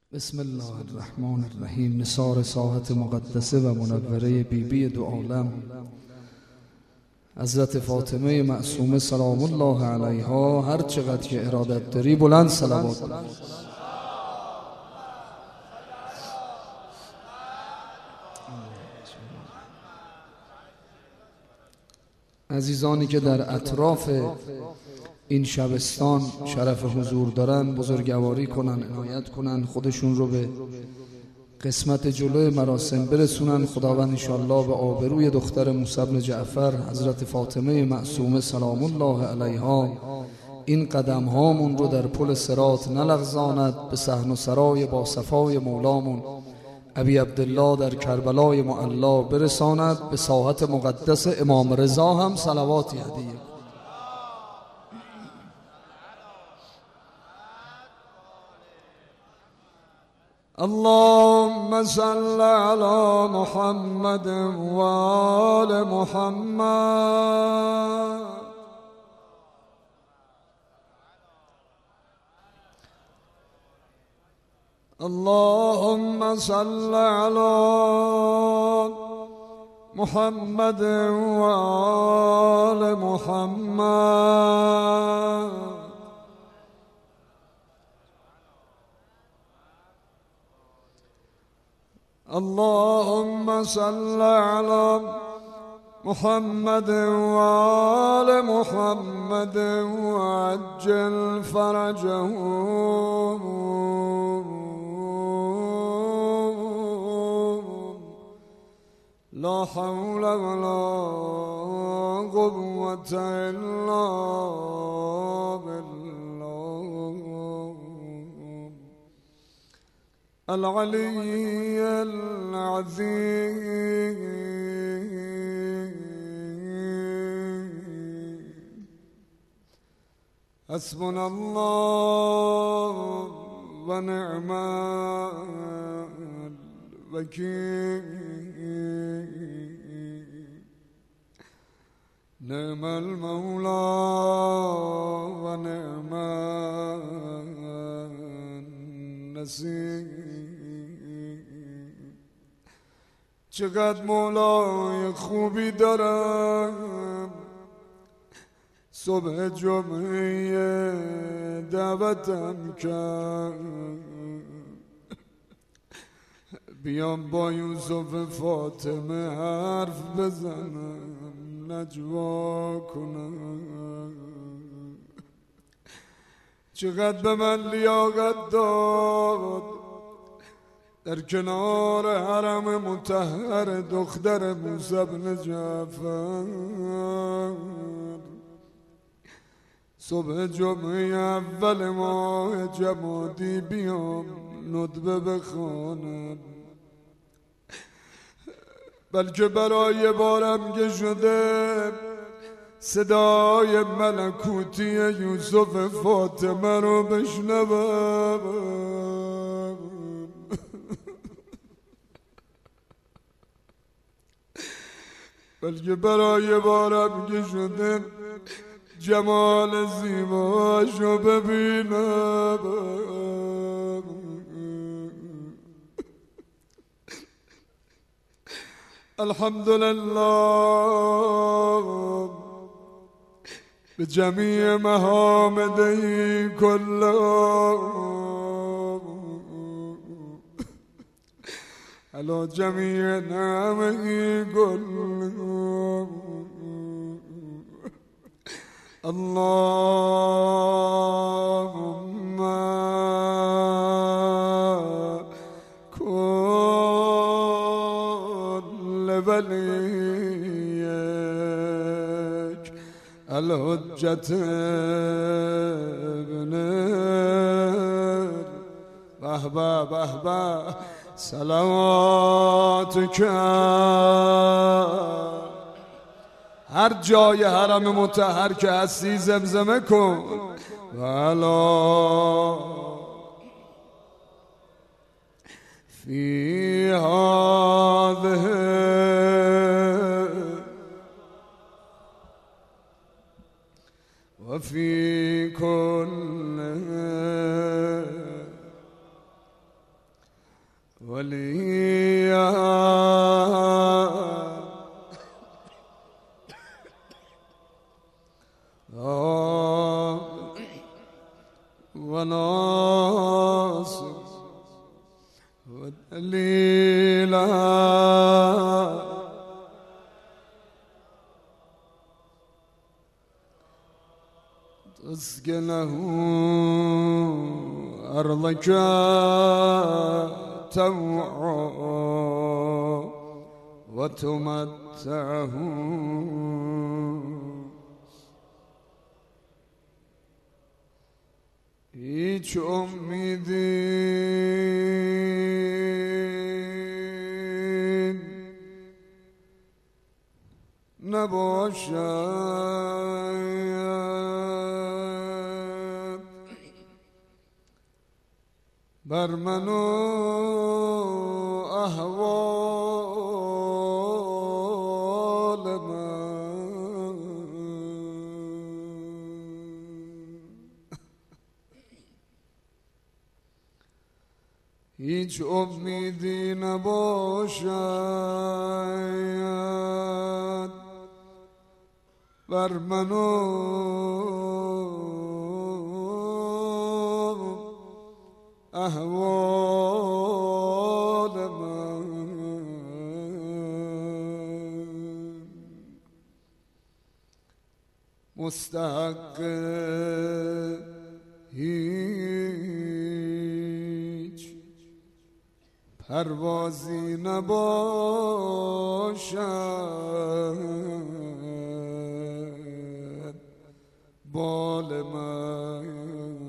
بسم الله الرحمن الرحیم. نثار ساحت مقدسه و منوره بیبی دو عالم حضرت فاطمه معصومه سلام الله علیها، هر چقدر که ارادت داری بلند صلوات بفرست. عزیزانی که در اطراف این شبستان شرف حضور دارن بزرگواری کنن، عنایت کنن، خودشون رو به قسمت جلوی مراسم برسونن. خداوند انشاءالله به آبروی دختر موسی بن جعفر حضرت فاطمه معصومه سلام الله علیها این قدم هامون رو در پل صراط نلغزاند، به صحن و سرای با صفای مولامون ابی عبدالله در کربلای معلا برساند، به ساحت مقدس امام رضا هم صلواتی هدیه. اللهم صل على محمد و آل محمد. اللهم صل على محمد و آل محمد. اللهم صل على محمد و آل محمد وعجل فرجهم. لا حول ولا قوة إلا بالله العلي العظيم. حسبنا الله ونعم الوكيل. نعم المولى ونعم النصير. چقدر مولای خوبی دارم، صبح جمعه دعوتم کرد بیام با یوسف فاطمه حرف بزنم، نجوا کنم. چقدر به من لیاقت داد در کنار حرم مطهر دختر موسی بن جعفر صبح جمعه اول ماه جمادی بیام ندبه بخوانم، بلکه برای بارم که شده صدای ملکوتی یوسف فاطمه رو بشنوم. بلکه برای بارم که شده جمال زیباشو ببینم. الحمدلله به جمیع محامده کلها علی جمیع نعمه کلها. اللهم كل وليك الحجة ابن بهبه بهبه صلواتك هر جای حرم مطهر که هستی زمزمه کن. والا فی هذه و فی کل وليا وناصر ودليلا تسكنه أرضك توعا وتمتعه هیچ امیدی نباشد بر من و احوال من هیچ امیدی نباشد بر من و احوال من مستحق هیچ پروازی نباشد بال من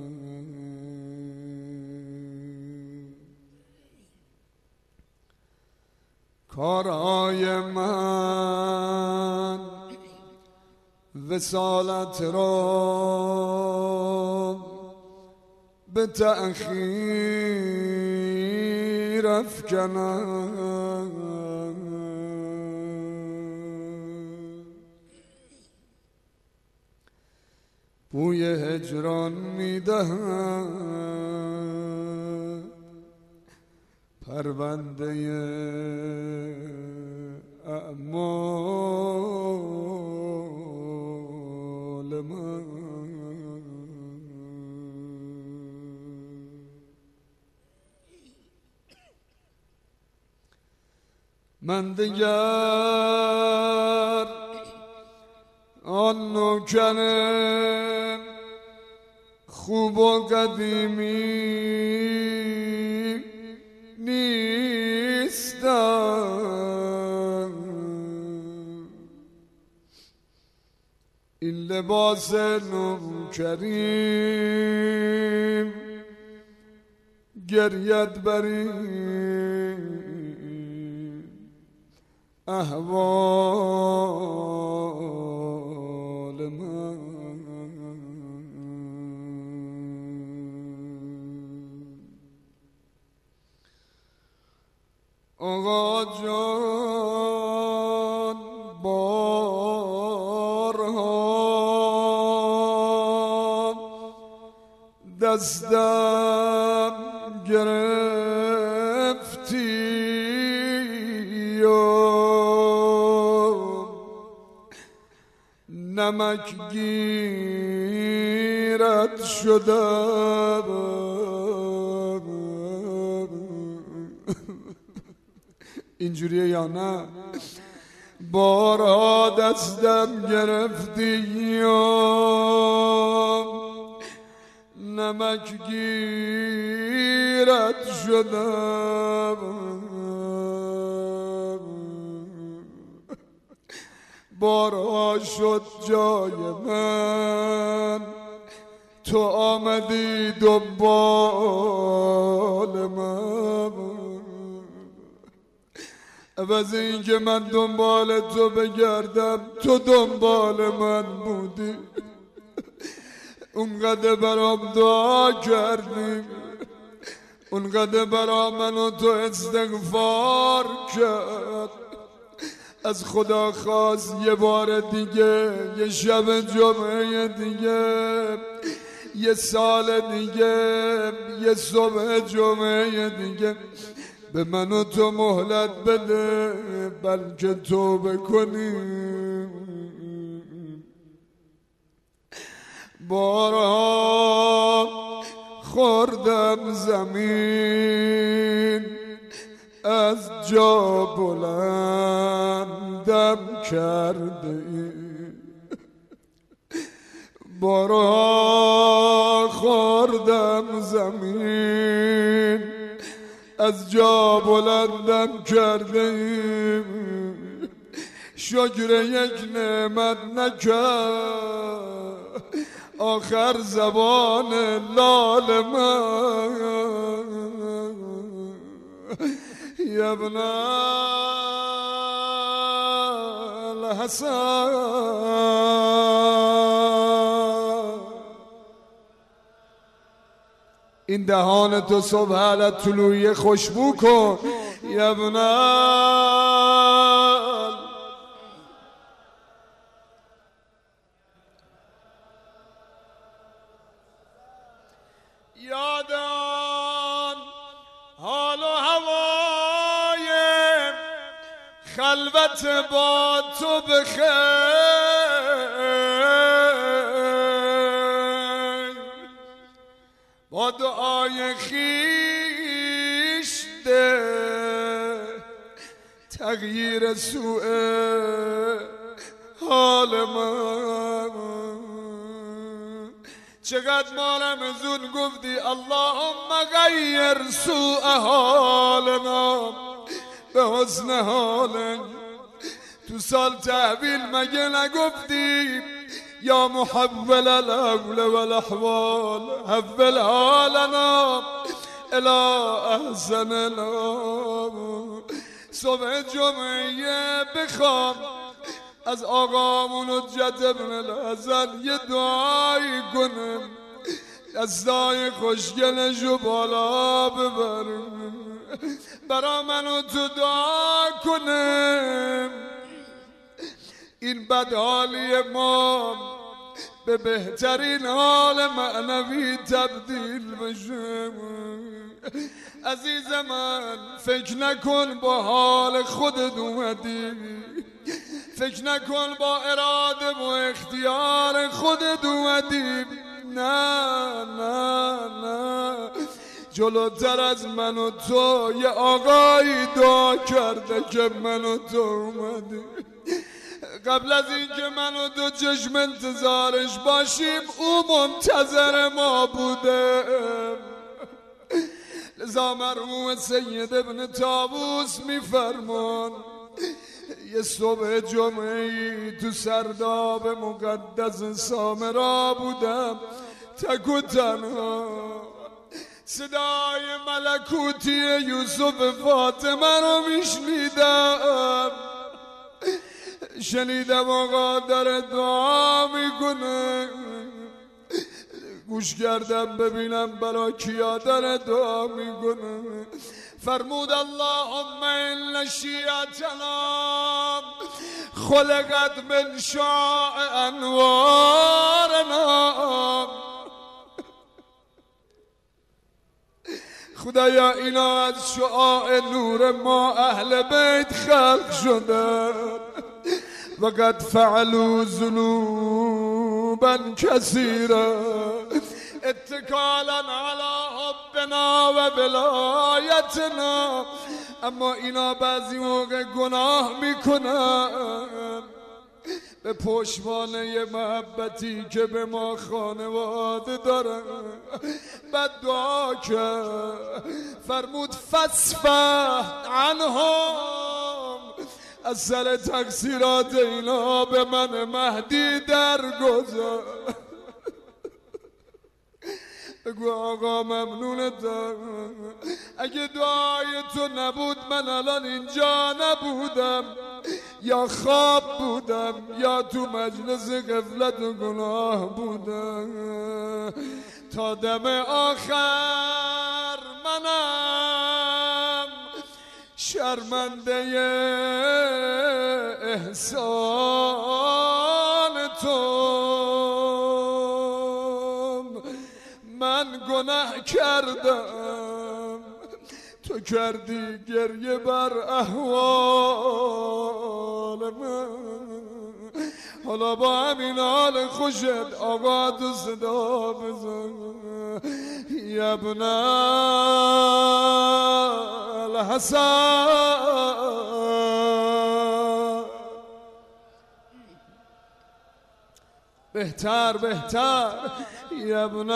کارهای من وصالت را به تأخیر افکنم بوی هجران میدهم پرونده اعمال من دیگر آن نوکر خوب و قدیمی نیستم این لباس نوکریم گریت بریم احوال من آقا جان بارها دستم گرفتی نمک گیرت شدم اینجوریه یا نه بارها دستم گرفتی نمک گیرت شدم بارها شد جای من تو آمدی دنبال من عوض این که من دنبال تو بگردم تو دنبال من بودی اونقدر برام دعا کردیم اونقدر برا من و تو استغفار کرد از خدا خواست یه بار دیگه یه شب جمعه دیگه یه سال دیگه یه صبح جمعه دیگه به من و تو مهلت بده بلکه توبه کنیم. بارها خوردم زمین از جا بلندم کرده ای. بارها خوردم زمین از جا بلندم کرده ای. شکر یک نعمت نکرد آخر زبان لال من. یا ابن الحسن این دهان تو صبح علی طلوعی خوشبو کن. یا ابن یادان حال و هوای خلوت با تو بخیر. با دعای خویش ده تغییر سوء حال من. چقدر مالم زون گفتی اللهم غیر سوء حالنا به حسن حالنا. تو سال تحویل مگه نگفتی یا محول الاول والاحوال حول حالنا الى احسن الحال. صبح جمعه بخوام از آقامون حجت ابن الحسن یه دعایی کنم دستای خوشگلشو بالا ببرم برا منو تو دعا کنم این بدحالی ما به بهترین حال معنوی تبدیل بشه. عزیز من فکر نکن با حال خودت اومدی، فکر نکن با اراده و اختیار خودت اومدی. نه نه نه، جلوتر از من و تو یه آقایی دعا کرده که من و تو اومدی. قبل از اینکه من و تو چشم انتظارش باشیم او منتظر ما بوده. لذا مرحوم سید ابن طاووس میفرمان یه صبح جمعه‌ای تو سرداب مقدس سامرا بودم تک و تنها. صدای ملکوتی یوسف فاطمه رو میشنیدم، شنیدم آقا داره دعا میکنه. گوش کردم ببینم برا کیا داره دعا میکنه. فرمود اللهم ان شیعتنا خلقت من شعاع انوارنا. خدایا اینا از شعاع نور ما اهل بیت خلق شدن و قد فعلوا ذنوبا کثیرا اتکالا علی حبنا و ولایتنا. اما اینا بعضی موقع گناه میکنن به پشتوانه محبتی که به ما خانواده دارن. بعد دعا کرد فرمود فاصفح عنهم، از سر تقصیرات اینا به من مهدی درگذار. بگو آقا ممنونتم، اگه دعای تو نبود من الان اینجا نبودم، یا خواب بودم یا تو مجلس غفلت و گناه بودم. تا دم آخر منم شرمنده احسان تو. من گناه کردم تو کردی گریه بر احوال من، حالا با همین حال خوشت آقا تو صدا بزن. یا ابن الحسن، بهتر بهتر. یا ابن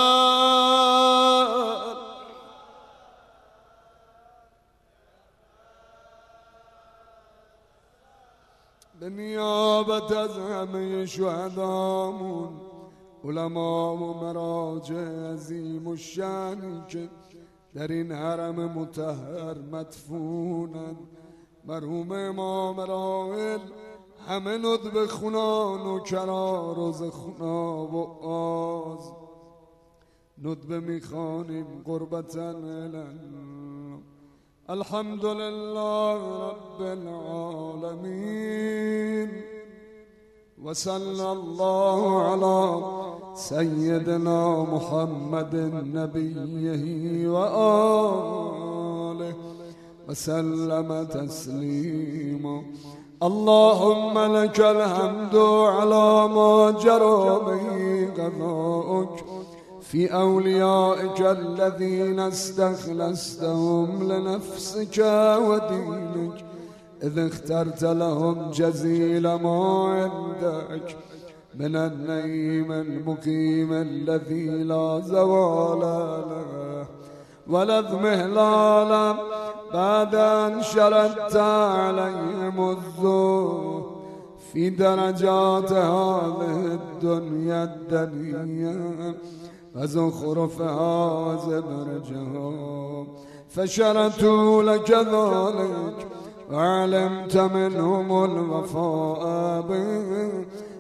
به نیابت از همه شهدامون، علما و مراجع عظیم و شأنی که در این حرم مطهر مدفونن، مرحوم امام راحل، همه ندب خونان و کرا روز خونا و آز ندبه میخوانیم قربتن الالله. الحمد لله رب العالمين، وصلى الله على سيدنا محمد نبيه وآله وسلم تسليما. اللهم لك الحمد على ما جرى به قضاؤك في أوليائك الذين استخلصتهم لنفسك ودينك، إذ اخترت لهم جزيل ما عندك من النعيم المقيم الذي لا زوال له ولا اضمحلال بعد أن شردت عليهم الذل في درجات هذه الدنيا الدنيا وزخرفها وزبرجها، فشرتوا لك ذلك وعلمت منهم الوفاء به،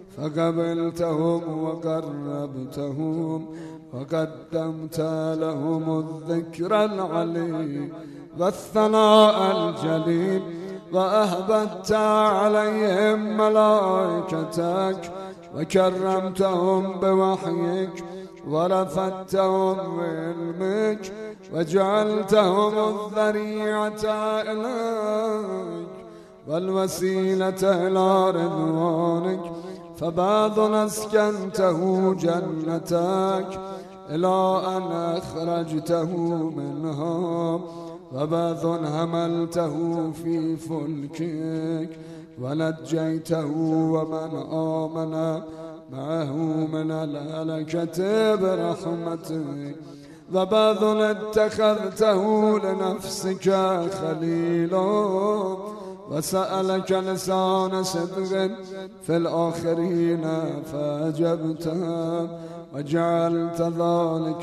فقبلتهم وقربتهم وقدمت لهم الذكر العلي والثناء الجليل، وأهبت عليهم ملائكتك وكرمتهم بوحيك ورفدتهم بعلمك وجعلتهم الذريعة إليك والوسيلة إلى رضوانك، فبعض أسكنته جنتك إلى أن أخرجته منها، وبعض حملته في فلكك ونجيته ومن آمن معه من الهلكة برحمتك، وبعض اتخذته لنفسك خليلا وسألك لسان صدق في الآخرين فأجبته وجعلت ذلك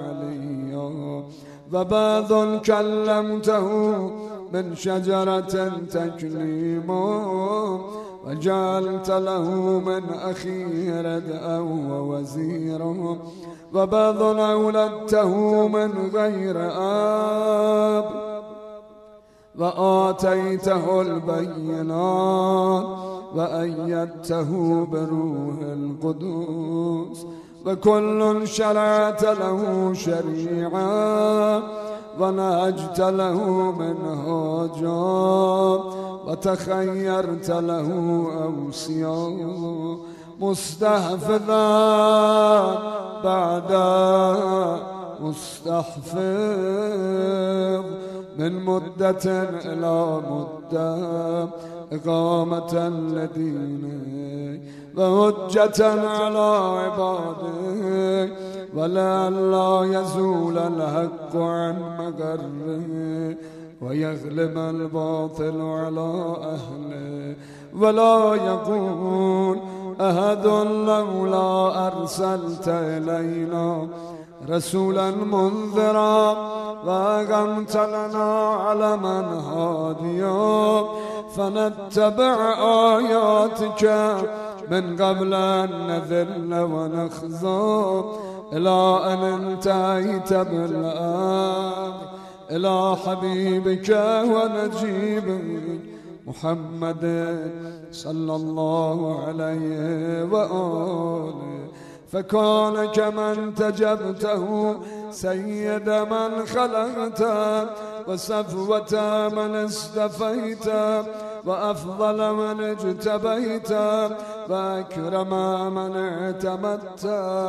عليا، وبعض كلمته من شجرة تكليما وجعلت له من أخيه ردءا ووزيرا، وبعض أولدته من غير آب وآتيته البينات وأيدته بروح القدوس، وكل شرعت له شريعا ونهجت له منهاجا وتخيرت له أوصيا، مستحفظا بعد مستحفظ من مدة إلى مدة، إقامة لدينك وحجة على عبادك، ولئلا يزول الحق عن مقره ويغلب الباطل على أهله، ولا يقول أحد لولا أرسلت إلينا رسولا منذرا وأقمت لنا علما هاديا فنتبع آياتك من قبل أن نذل ونخزى، إلى أن انتهيت بالأمر إلى حبيبك ونجيبك محمد صلى الله عليه وآله، فكان كمن تجبته سيد من خلقت وصفوة من استفيت وأفضل من اجتبيت وأكرم من اعتمدت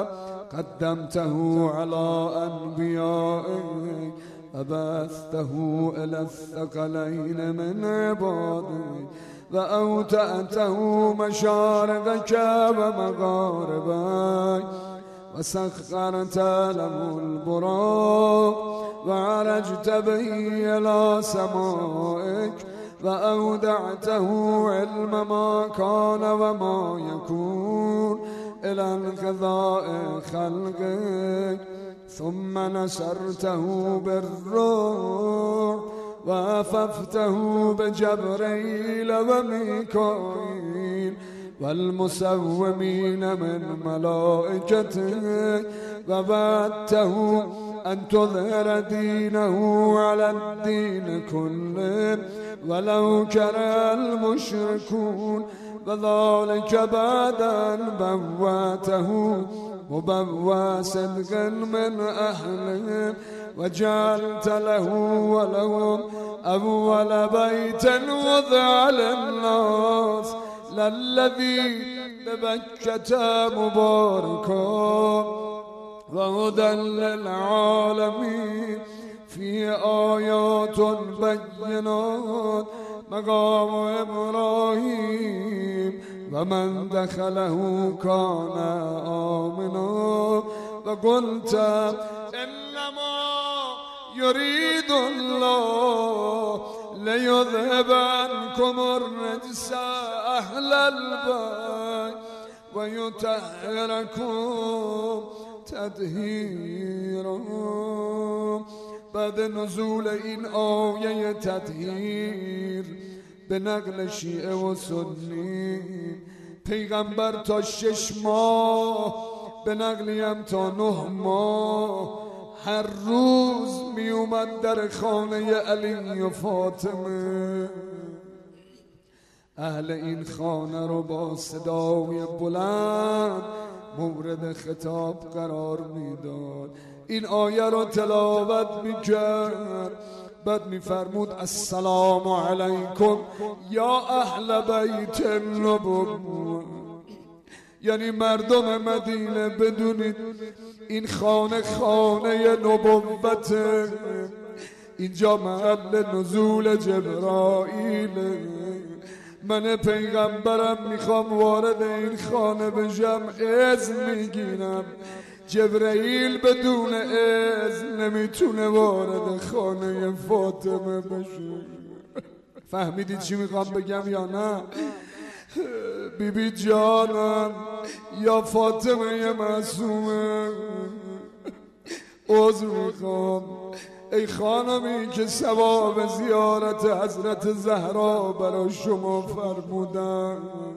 قدمته على أنبيائك وبثته إلى الثقلين من عبادك وأوتأته مشارقك ومغاربك وسخرت له البراق وعرجت به إلى سمائك وأودعته علم ما كان وما يكون إلى انقضاء خلقك ثم نصرته بالروح واففته بجبريل وميكائيل والمسومين من ملائكتك ووعدته أن تظهر دينه على الدين كله ولو كره المشركون وذلك بعد أن بواته مبوى صدق من أهله وجعلت له ولهم أول بيت وضع للناس للذي ببكة مباركا وهدى للعالمين في آيات بينات مقام إبراهيم ومن دخله كان آمنا وقلت إنما يريد الله ليذهب عنكم الرجس أهل البيت ويطهركم تطهيرا. بعد نزول این آیه تطهیر به نقل شیعه و سنی پیغمبر تا 6 ماه به نقلی هم تا 9 ماه هر روز می اومد در خانه علی و فاطمه. اهل این خانه رو با صدای بلند مورد خطاب قرار میداد، این آیه رو تلاوت میکرد، بعد میفرمود السلام علیکم یا اهل بیت النبوة، یعنی مردم مدینه بدونید این خانه خانه نبوته، اینجا محل نزول جبرائیل. من پیغمبرم میخوام وارد این خانه بشم، اذن میگیرم. جبرائیل بدون اذن نمیتونه وارد خانه فاطمه بشه. فهمیدید چی میخوام بگم یا نه؟ بیبی جانم یا فاطمه معصومه، عذر میخوام ای خانمی که ثواب زیارت حضرت زهرا برای شما فرمودن.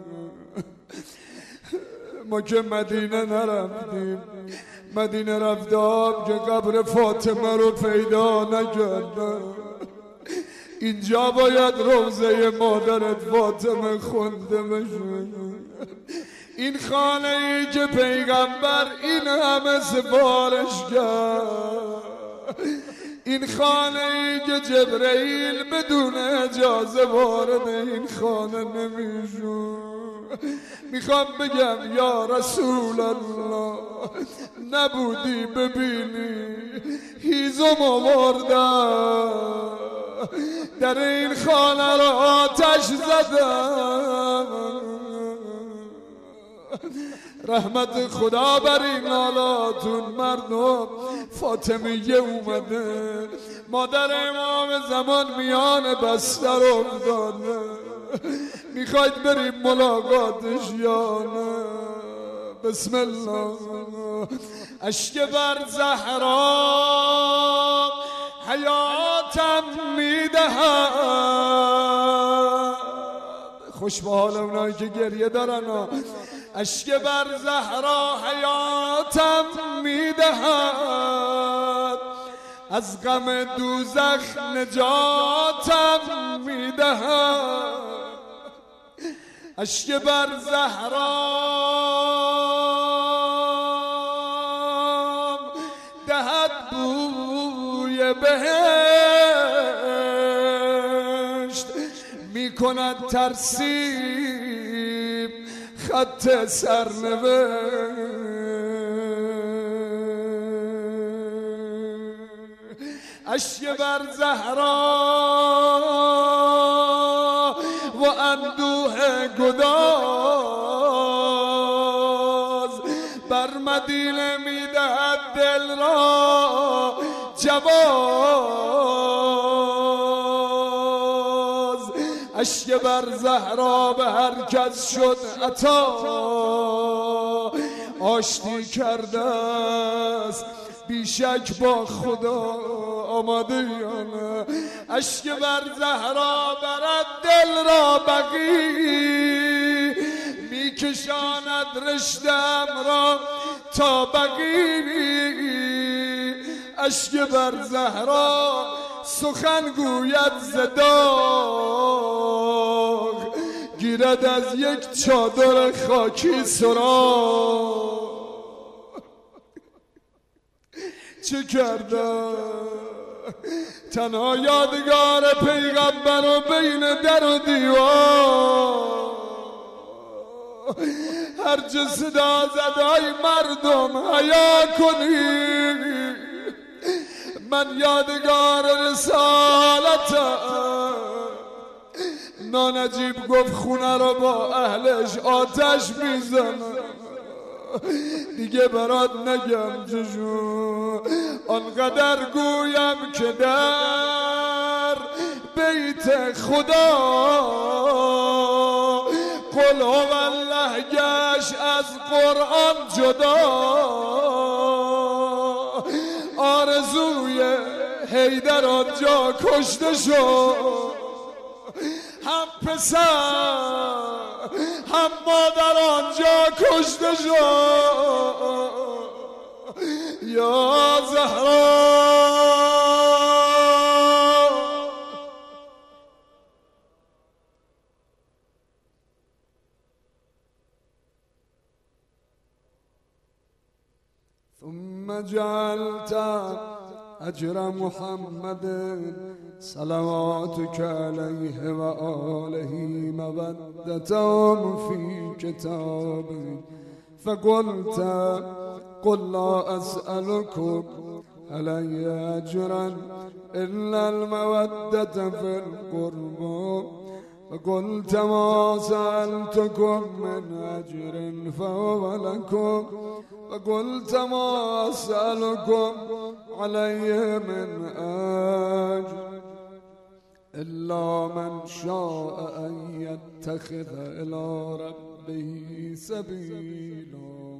ما که مدینه نرفتیم، مدینه رفتم که قبر فاطمه رو پیدا نکردم. اینجا باید روضه مادرت فاطمه خونده بشه. این خانه ای که پیغمبر این همه سفارش کرد، این خانه ای که جبرائیل بدون اجازه وارد این خانه نمیشون. میخوام بگم یا رسول الله نبودی ببینی هیزم آوردم، در این خانه را آتش زدم. رحمت خدا بر این حالاتون مردم. فاطمیه اومده، مادر امام زمان میان بستر افتاده، میخواید بریم ملاقاتش یا نه؟ بسم الله. اشک بر زهرا حیاتم میدهد. خوش به حال اونایی که گریه دارن. اشک بر زهرا حیاتم میدهد، از غم دوزخ نجاتم میدهد. اشک بر زهرا دهد کند ترسیم خط سرنوشت. اشک بر زهرا و اندوه گداز بر مدینه میدهد دل را جواز. اشک بر زهرا به هر کس شد عطا آشتی کرده است بیشک با خدا. آماده یا نه؟ اشک بر زهرا برد دل را بقی میکشاند رشتم را تا بقی. اشک بر زهرا سخن گوید ز داغ گیرد از یک چادر خاکی سراغ. چه کرده تنها یادگار پیغمبر و بین در و دیوار هر جا صدا زدای مردم حیا کنی من یادگار رسالتم. نانجیب گفت خونه رو با اهلش آتش میزنه دیگه برات نگم جشون آنقدر گویم که در بیت خدا قل هوالله گشت از قرآن جدا. آرزوی حیدر آنجا کشته شد هم پسر هم مادر آنجا کشته شد. یا زهرا ثم جعلت اجر محمد صلواتك عليه وآله مودتهم في كتابه فقلت قل لا أسألكم علي أجرا إلا المودة في القربى فقلت ما سألتكم من أجر فهو لكم فقلت ما أسألكم علي من أجر إلا من شاء أن يتخذ إلى ربه سبيلا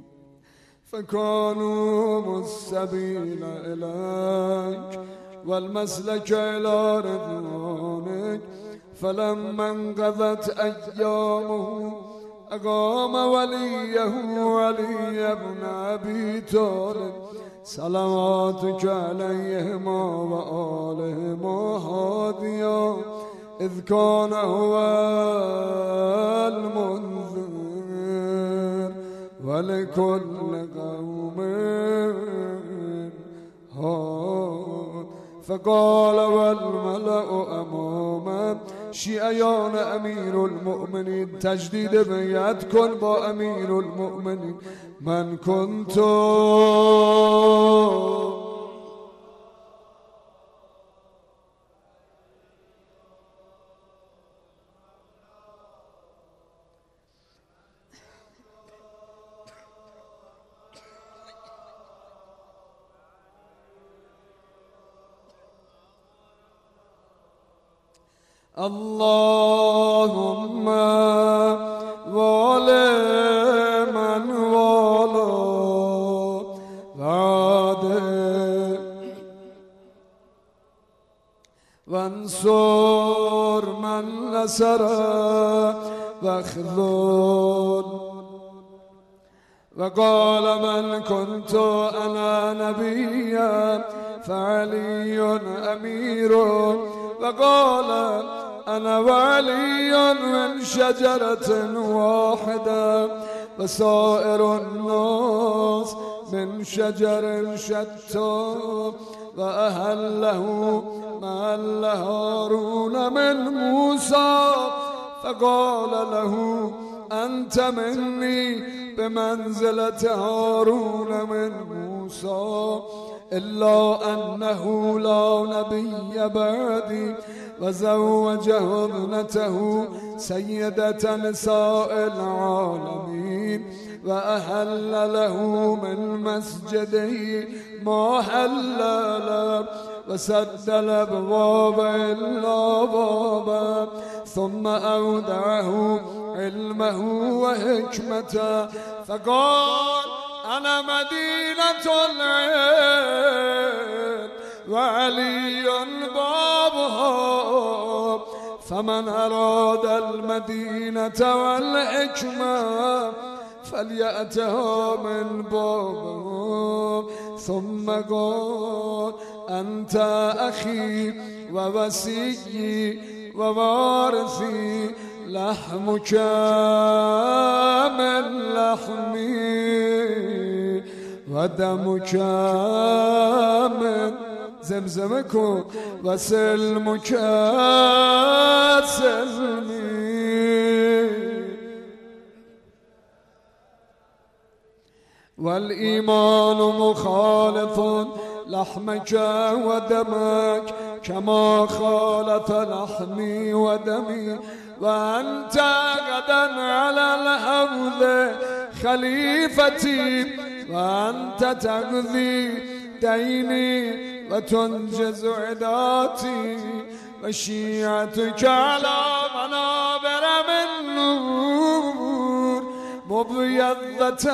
فكانوا السبيل إليك والمسلك إلى رضوانك فلما انقضت أيامه أقام وليه علي بن أبي طالب صلواتك عليهما وآلهما هاديا إذ كان هو المنذر ولكل قوم هاد فقال والملأ أمامه شیعیان امیر المؤمنین تجدید بیعت کن با امیر المؤمنین من کنتو اللهم والي من والى وعده وانصر من نصر واخذل وقال من كنت أنا نبيا فعلي أمير وقال أنا وعلي من شجرة واحدة وسائر الناس من شجر شتى وأهله محل هارون من موسى فقال له أنت مني بمنزلة هارون من موسى إلا أنه لا نبي بعدي وزوجه ابنته سيدة نساء العالمين وأهل له من مسجده ما حل له وسد الأبواب إلا بابا ثم أودعه علمه وحكمته فقال أنا مدينة العلم وعلي بابها فمن أراد المدينة والحكمة فليأتها من بابه ثم قال أنت أخي ووسيي ووارثي لحمك من لحمي ودمك من زمزمك وسلمك سلمي والإيمان مخالف لحمك ودمك كما خالف لحمي ودمي وأنت غدا على الحوض خليفتي وأنت تقضي ديني وتنجز عداتي وشيعتك على منابر من نور مبيضة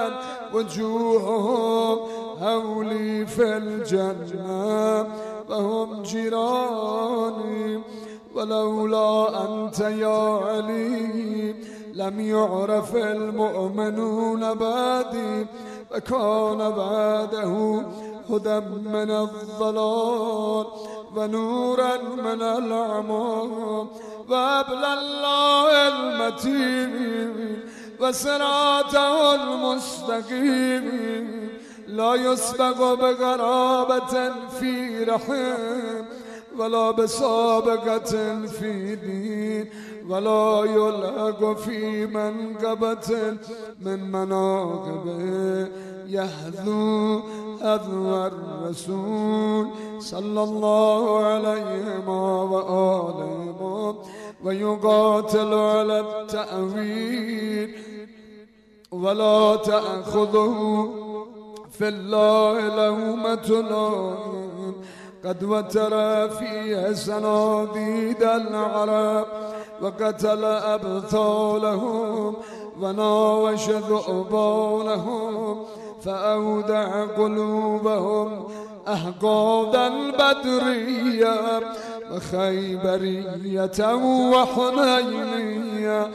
وجوههم هولي في الجنة وهم جيراني ولولا أنت يا علي لم يعرف المؤمنون بعدي وكان بعده هدى من الضلال ونورا من العمى وابل الله المتين وصراطه المستقيم لا يسبق بقرابة في رحم ولا بسابقة في دين ولا يلحق في منقبة من مناقبه يهذو هذو الرسول صلى الله عليه وآله ويقاتل على التأويل ولا تأخذه في الله لومة لائم قد وتر فيها صناديد العرب وقتل أبطالهم وناوش ذؤبانهم فأودع قلوبهم أحقاد البدرية وخيبرية وحنينية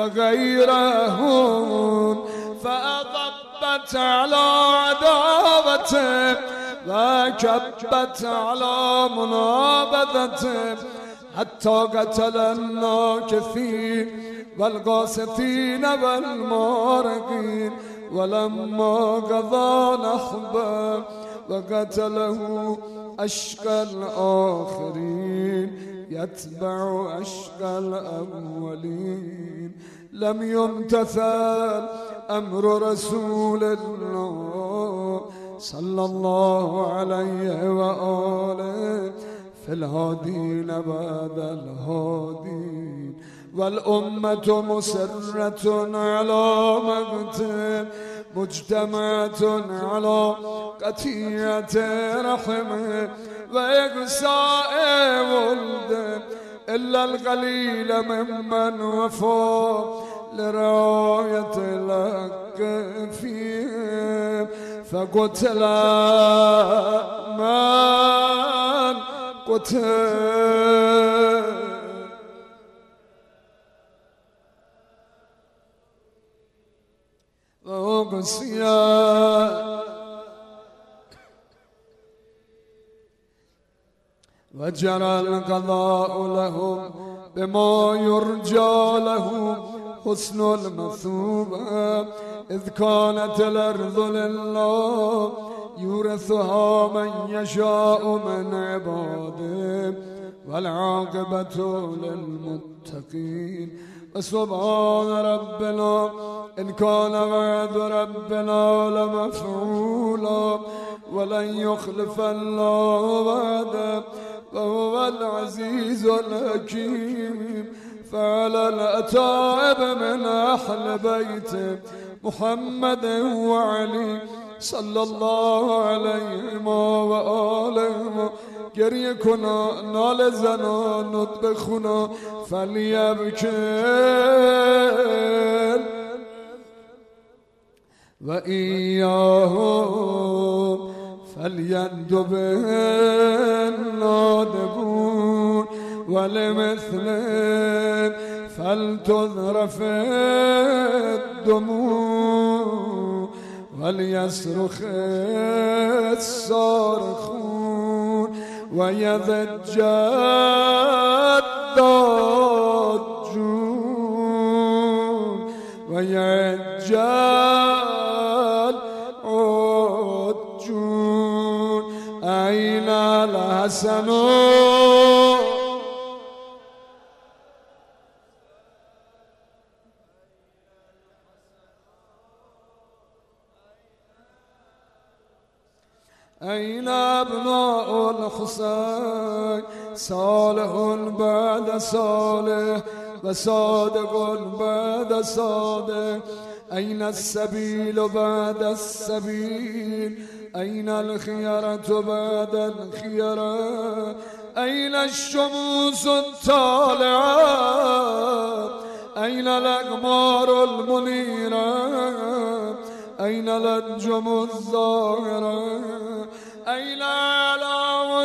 وغيرهم فأضبت على عداوته وكبت على منابذته حتى قتل الناكثين والقاسطين والمارقين ولما قضى نحبه وقتله أشقى الآخرين يتبع أشقى الأولين لم يمتثل أمر رسول الله صلى الله عليه وآله في الهادين بعد الهادين والأمة مسرة على مقتل مجتمعة على قطيعة رحمه وإقصاء ولده إلا القليل ممن وفى لرعاية الحق فيهم فقتل من قتل وأقصي وجرى القضاء لهم بما يرجى له حسن المثوبة إذ كانت الأرض لله يورثها من يشاء من عباده والعاقبة للمتقين. وسبحان ربنا إن كان وعد ربنا لمفعولا ولن يخلف الله وعده وهو العزيز الحكيم. فعلى الأتائب من أهل بيت محمد وعلي صلى الله عليهم وآلهم گریه کنا نال زنا نطب خنا فلیبکن و ایاهم فلیندب النادبون ولمثل فلتذرف الدموع وليصرخ الصارخون ويضج الضاجون ويعج العجون. أين الحسن أين أبناء الحسين صالح بعد صالح وصادق بعد صادق. أين السبيل بعد السبيل أين الخيرة بعد الخيرة. أين الشموس الطالعة أين الأقمار المنيرة أين الأنجم الظاهرة. أين علاء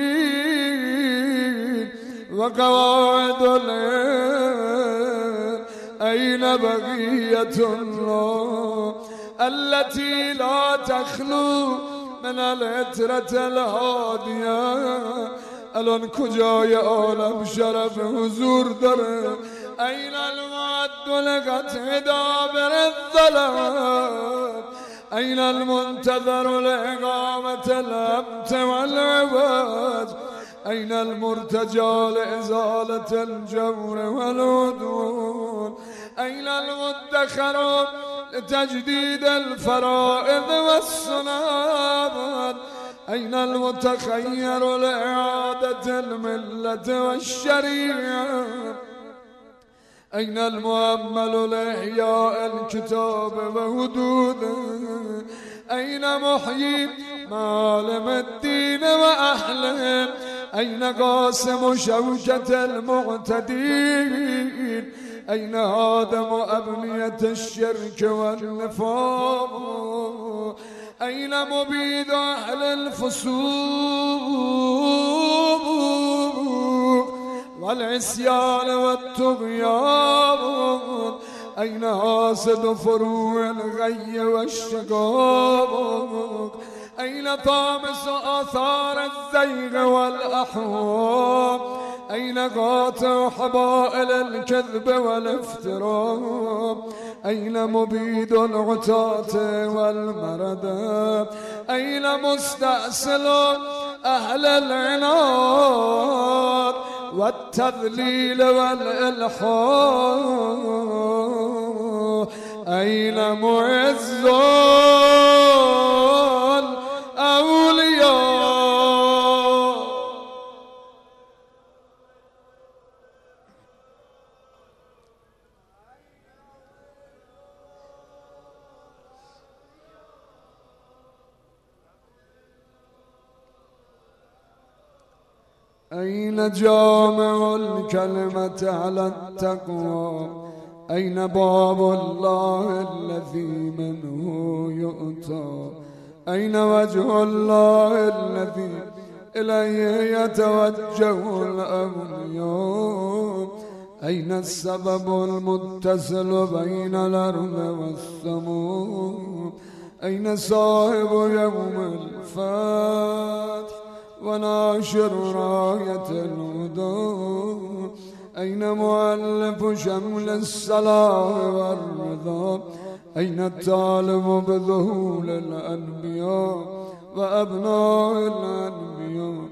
الدين وقواعد العلم. أين بقية الله التي لا تخلو من العترة الهادية. الان کجای عالم شرف حضور داره. أين المعد لقطع دابر الظلام. أين المنتظر لإقامة الأمت والعباد. أين المرتجى لإزالة الجور والعدوان. أين المدخر لتجديد الفرائض والسنن. أين المتخير لإعادة الملة والشريعة. أين المؤمل لإحياء الكتاب وهدوده. أين محيي معالم الدين وأهله. أين قاسم شوكة المعتدين. أين هادم أبنية الشرك والنفاق. أين مبيد أهل الفسوق والعصيان والطغيان. أين حاسد فروع الغي والشقاق. أين طامس آثار الزيغ والأحوال. أين قاطع حبائل الكذب والافتراء. أين مبيد العتاة والمردى. أين مستأصل أهل العناد والتذليل والإلحاد. أين معز الأولياء. أين جامع الكلمة على التقوى. أين باب الله الذي منه يؤتى. أين وجه الله الذي إليه يتوجه الأولياء. أين السبب المتصل بين الأرض والسماء. أين صاحب يوم الفتح وناشر راية الهدى. أين مؤلف شمل الصلاح والرضا. أين الطالب بذهول الأنبياء وأبناء الأنبياء.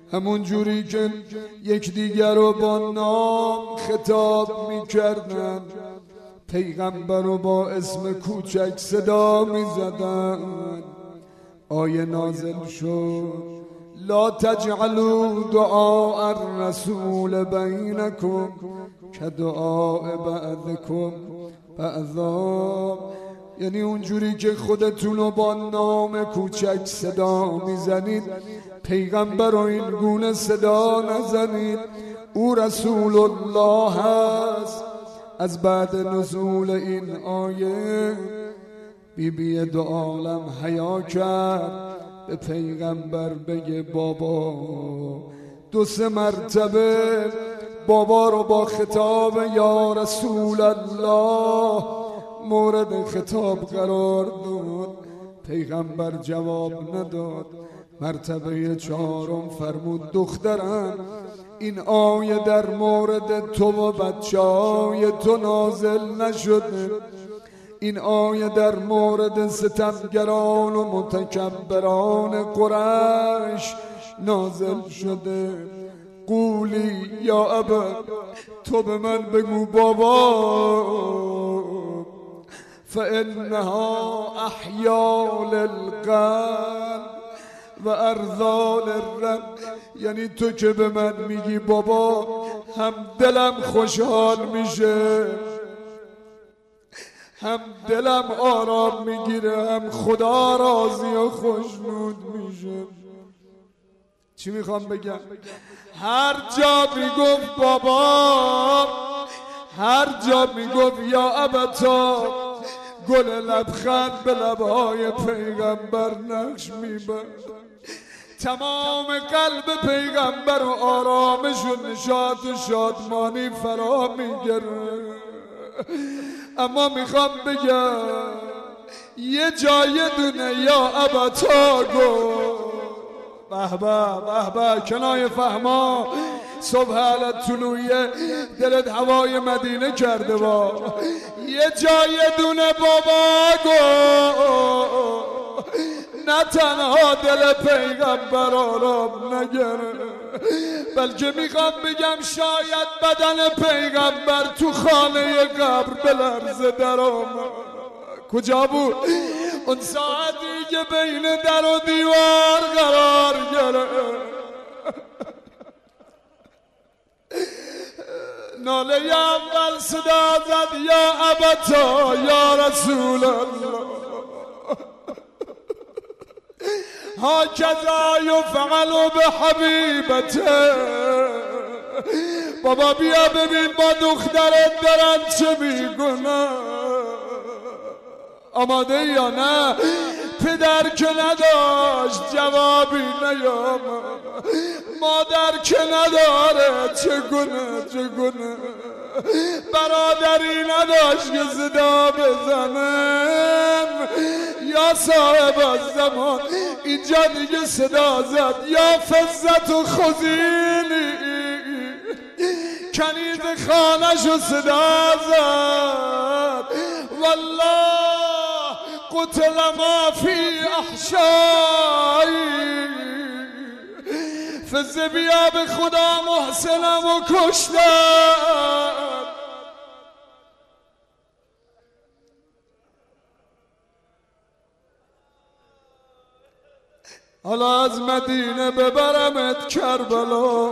همون جوری که یکدیگر رو با نام خطاب میکردن، پیغمبر رو با اسم کوچک صدا میزدن. آیه نازل شد لا تجعلوا دعاء الرسول بینکم کدعاء بعضکم بعضا، یعنی اونجوری که خودتون رو با نام کوچک صدا میزنید، پیغمبر رو این گونه صدا نزنید. او رسول الله هست. از بعد نزول این آیه بی دو عالم حیا کرد به پیغمبر بگه بابا. 2-3 مرتبه بابا رو با خطاب یا رسول الله مورد خطاب قرار داد. پیغمبر جواب نداد. مرتبه 4 فرمود دخترم، این آیه در مورد تو و بچه‌های تو نازل نشده، این آیه در مورد ستمگران و متکبران قریش نازل شده. قولی یا ابا، تو به من بگو بابا، فانها احیال القلب و ارذال الرب، یعنی تو که به من میگی بابا، هم دلم خوشحال میشه، هم دلم آرام میگیره، هم خدا راضی و خوشنود میشه. چی میخوام بگم؟ هر جا میگفت بابا، هر جا میگفت یا ابتا، گل لبخند به لبهای پیغمبر نقش میبرد. تمام قلب پیغمبر و آرامش و نشاط و شادمانی فرا میگره. اما میخوام بگم یه جای دونه یا ابتا گو. به به کنای فهما، صبح علت طلوعیه دلت هوای مدینه کرده با. یه جای دونه بابا گو، نه تنها دل پیغمبر آرام نگره، بلکه میخوام بگم شاید بدن پیغمبر تو خانه قبر بلرزه در آمد. کجا بود؟ اون ساعتی که بین در و دیوار قرار گرفت. ناله اول صدا زد یا ابتا یا رسول الله، هاکذا یفعل بحبیبته. بابا بیا ببین با دخترت دارن چه میگونن. آماده یا نه؟ پدر که نداشت جوابی نیامد، مادر که نداره چگونه، برادری نداشت که صدا بزنم. یا صاحب الزمان، اینجا دیگه صدا زد یا فزت و خزینی، کنیز خانه‌شو صدا زد. والله قتل ما فی احشایی، فز بیا به خدا محسنم و کشتن. حالا از مدینه ببرمت کربلا،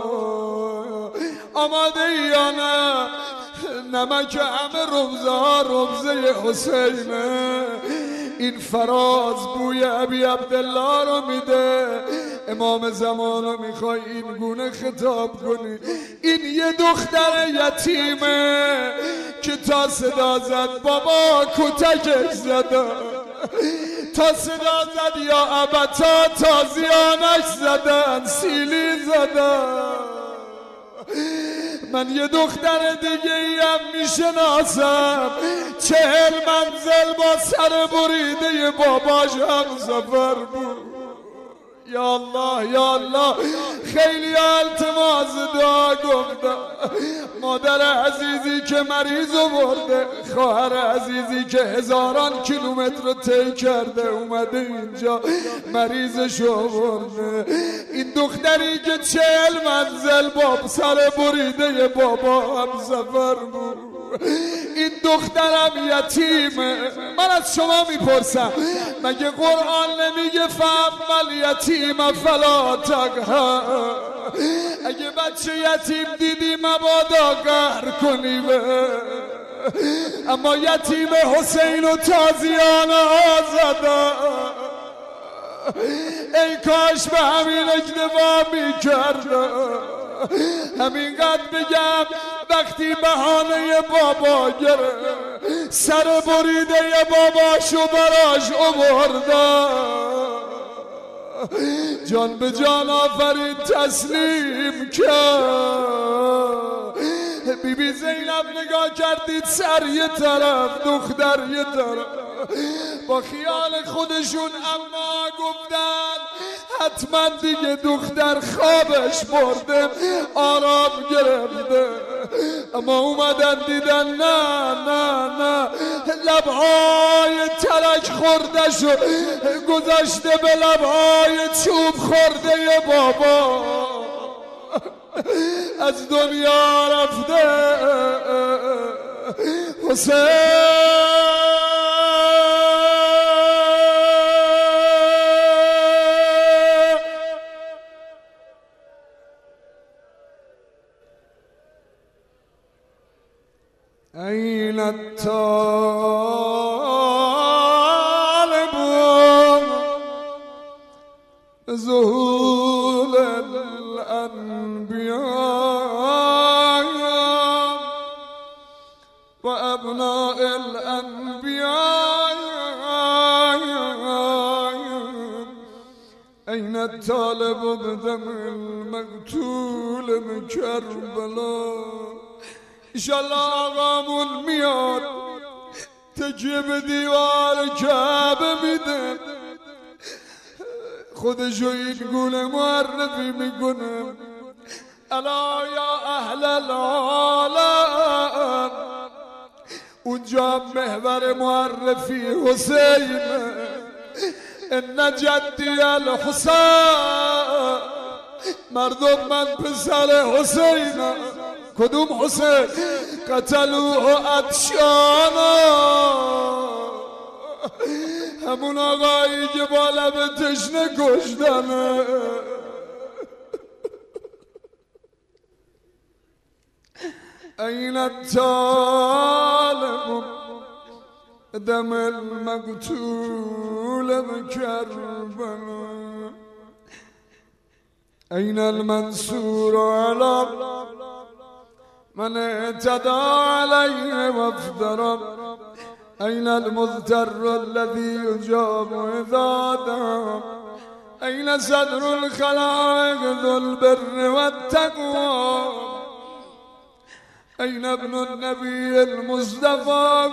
آماده یا نه؟ نمک همه رمزه ها رمزه حسینه. این فراز بوی ابی عبدالله رو میده. امام زمان رو میخوای این گونه خطاب کنی. این یه دختر یتیمه که تا صدا زد بابا کتکش زدن، تا صدا زد یا ابتا تازیانش زدن، سیلی زدن. من یه دختر دیگه ای هم میشناسم، 40 منزل با سر بریده باباش هم سفر بود. یا الله یا الله، خیلی التماس دارم گفتم مادر عزیزی که مریض آورده، خواهر عزیزی که هزاران کیلومتر رو طی کرده اومده اینجا مریضش آورده، این دختری که 40 منزل با سر بریده بابا هم سفر بود، این دخترم یتیمه. من از شما میپرسم مگه قرآن نمیگه فاما الیتیم فلا تقهر؟ اگه بچه یتیم دیدی مبادا قهر کنی به، اما یتیم حسین و تازیانه آزاده. ای کاش به همین اکتفا میکرده. همینقدر بگم وقتی بهانه بابا گرفت سر بریده باباشو براش آورده، جان به جان آفرید تسلیم کرد. بی زینب نگاه کردید سر یه طرف دختر یه طرف، با خیال خودشون اما گفتن حتما دیگه دختر خوابش برده آرام گرفته، اما اومدن دیدن نه نه نه، لبهای ترک خورده شد گذاشته به لبهای چوب خورده بابا، از دنیا رفته حسین. أين الطالب ذهول الأنبياء وأبناء الأنبياء؟ أين الطالب بدم المقتول من كربلاء؟ انشالله آقامون میاد تکیه به دیوار کعبه میده، خودشو این گونه معرفی میکنه الا یا اهل العالم. اونجا محور معرفی حسین، ان جدی الحسین. مردم من پسر حسین. کدوم حسین؟ قتلوه عطشانا، همون آقایی که با لب تشنه کشتنه. این الطالب دم المقتول بکربلا، این المنصور علی من اعتدى عليه وافترى، أين المضطر الذي يجاب إذا دعا، أين صدر الخلائق ذو البر والتقوى، أين ابن النبي المصطفى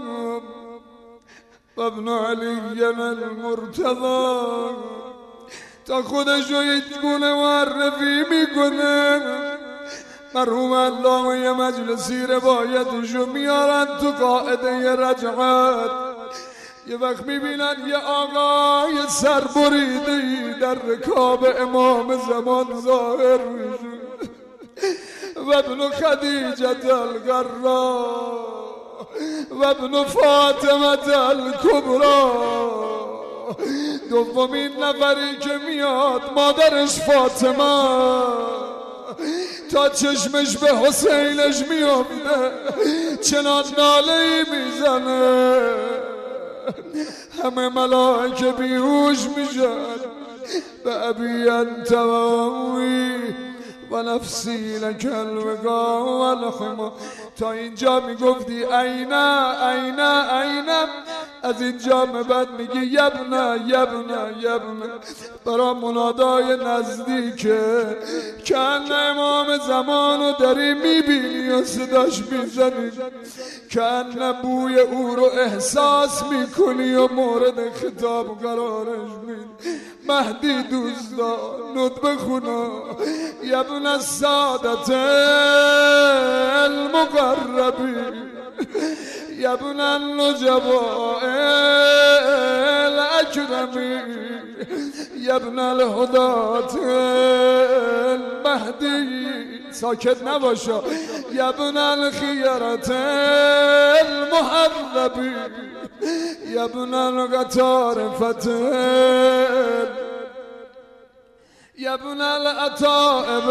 وابن علي المرتضى؟ تا خودشو هیچ گونه معرفی میکنه. مرحوم علامه یه مجلسی روایتشو میارن تو قاعده رجعت، یه وقت میبینن یه آقای سربریده‌ای در رکاب امام زمان ظاهر میشه و ابن خدیجه الغرا و ابن فاطمه الکبرا. دومین نفری که میاد مادرش فاطمه، تا چشمش به حسینش میافته چنان ناله‌ای میزنه همه ملائکه بیهوش میشن. به ابی انت و امی و نفسی لک الوقا و الحما. تا اینجا میگفتی اینا اینا اینا، از اینجا به بعد میگی یبنا یبنا یبنا. برای منادای نزدیکه که امام زمانو داری میبینی و صداش میزنی، که بوی او رو احساس میکنی و مورد خطاب قرارش میدی. مهدی دوستان ندبه خونا یا ابن السادة المقربین یا ابن النجباء الاکرمین یا ابن الهداة المهدی ساکت نباشا یا ابن الخیرة المحببین یا ابن القطارفة یا ابن العطائب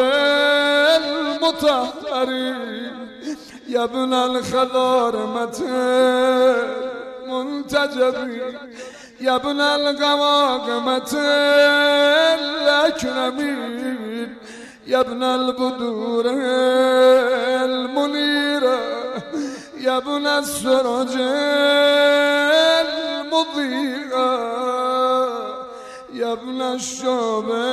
المطهرین یا ابن الخضارمة المنتجبین یا ابن القواقمة الاکرمین یا ابن البدور المنیرة یا ابن السرج المضيئة یا ابن الشعبة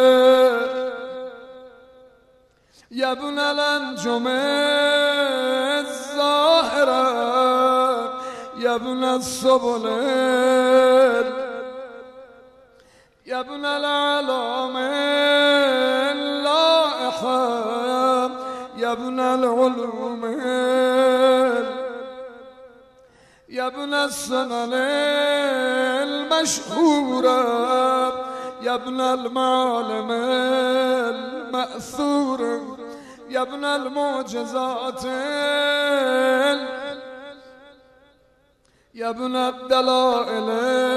یا ابن الانجم الظاهرة یا ابن السبل یا ابن العلام اللائحة یا ابن العلوم یا ابن السنن المشهورة یا ابن المعالم المأثورة یا ابن المعجزات یا ابن الدلائل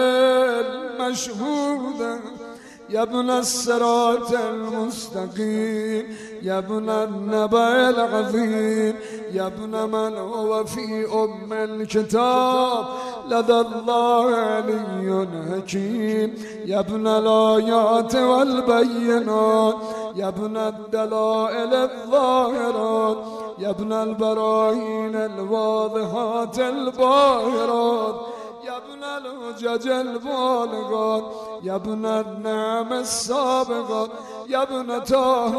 المشهودة یا ابن الصراط المستقيم یا ابن النبأ العظيم یا ابن من هو في أم الكتاب لدى الله علي حكيم یا ابن الآيات والبينات یا ابن الدلائل الظاهرات یا ابن البراهين الواضحات الباهرات یا ابن الحجج البالغات یا ابن النعم السابقات یا ابن طه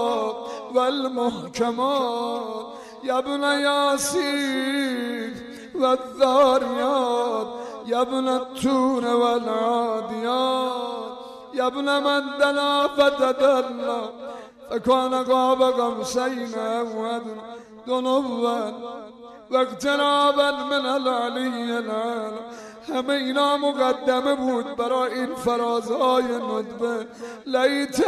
والمحكمات یا ابن ياسين والذاريات یا ابن التور والعاديات یا ابن من دنا فتدلى فكان قاب قوسين أو أدنى دنوا واقترابا من العلی العلی. همه اینا مقدمه بود برای این فرازهای ندبه. لیت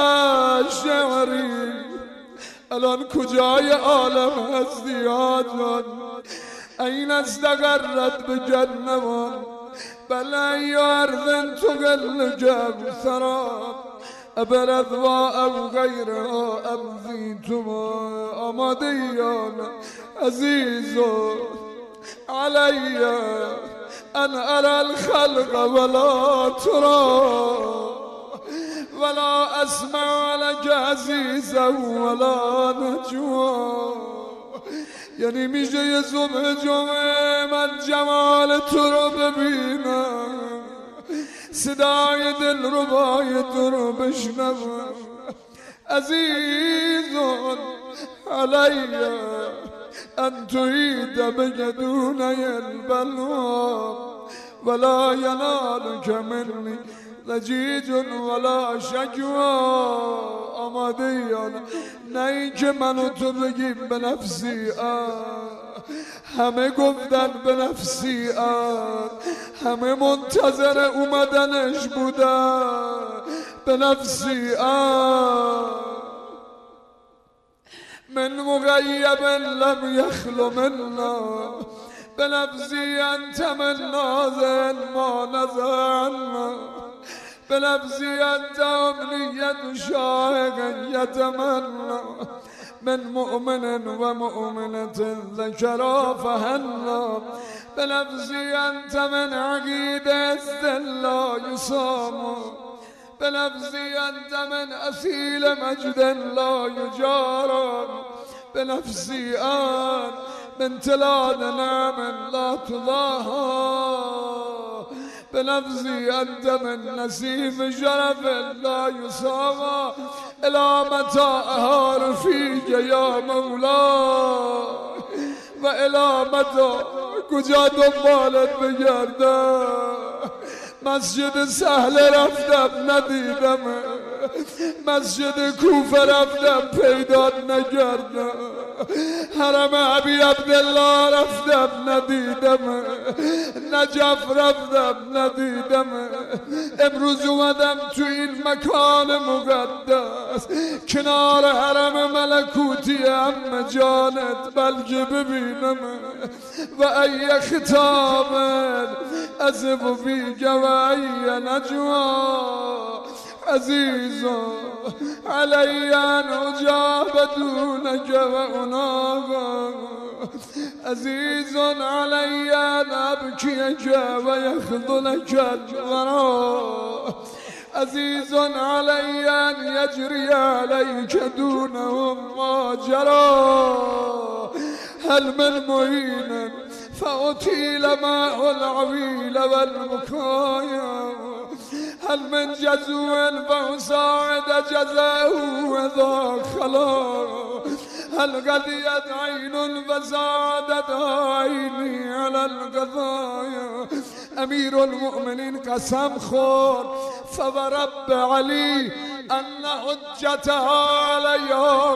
شعری الان کجای عالم هستی آجان؟ این استقرت بجنوان بل ای ارض تقل جبثران ابرضوا او غیرها ابزیتما آمادیان عزیز علی ان ارى الخلق ولا ترى ولا اسمع لك عزیزا ولا نجوا. یعنی میشه یه صبح جمعه من جمال تو رو ببینم، صدای دلربای تو رو بشنوم. عزیزون علی ان تهید بجدون البلوا ولا ینالک منی ضجیج ولا شجوا. آماده‌یان نه این که منو تو بگیم به نفسی همه گفتن به نفسی همه منتظر اومدنش بودن به نفسی من مغیب لم یخل منا به نفسی انت من نازل ما نزعنا به نفسی انت امنیت شاهق یتمنا من مؤمن و مؤمنة ذکرا فهنا به نفسی انت من عقیده لا یسام به نفسی انت من اصیل مجد لا یجارا به نفسی انت من تلاد نعم لا تضاها به نفسی انت من نسیم شرف لا یساوا الی متاعها رفیق یا مولا و الی متاع کجا دنبالت بگردم مسجد سهل رفتم ندیدم، مسجد کوفه رفتم پیدات نکردم، حرم ابی عبدالله رفتم ندیدم، نجف رفتم ندیدم. امروز اومدم تو این مکان مقدس کنار حرم ملکوتی عمه جانت بلکه ببینم و ای خطاب ازب فیک و ای نجوا عزیز علی ان اجاب دونک و اناغا عزیز علی ان ابکیک و یخذلک الورا عزیز علی ان یجری علیک دونهم ماجرا هل من معین فأطیل معه العویل والبکایا هل من جزوع فأساعد جزاءه اذا خلا هل قضیت عین فزادت عینی علی القضایا. امیر المؤمنین قسم خورد فورب علی ان حجتها علیها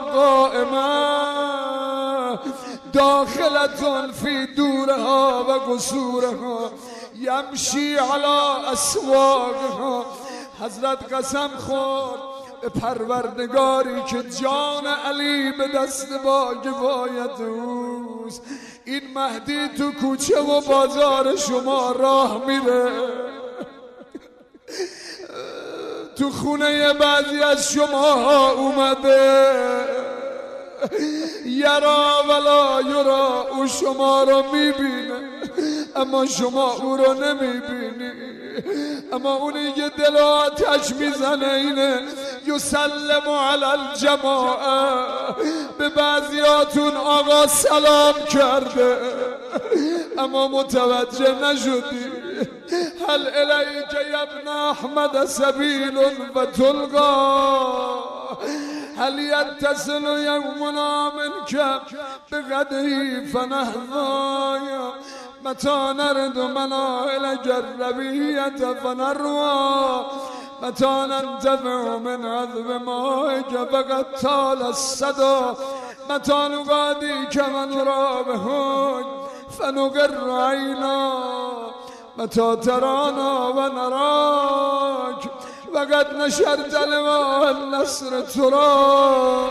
قائمه داخلة فی دورها و قصورها یمشی علی اسواقها. حضرت قسم خورد به پروردگاری که جان علی به دست با کفایت اوست، این مهدی تو کوچه و بازار شما راه میره، تو خونه بعضی از شما اومده، یرا ولا یرا، او شما رو میبینه اما شما او رو نمیبینی. اما اونی که دل آتش میزنه اینه یسلم علی الجماعه. به بعضیاتون آقا سلام کرده اما متوجه نشدی. هل الیک یا ابن احمد سبیل و تلقا هل یتصل یومنا منک بقدری فنهضایا متى نرد منائل جربیت فنروا متى ننتفع من عذب مائک فقد طال الصدا متى نقاضیک من را بهوج فنقر عینا متى ترانا و نراک وقد نشرت لواء النصر ترا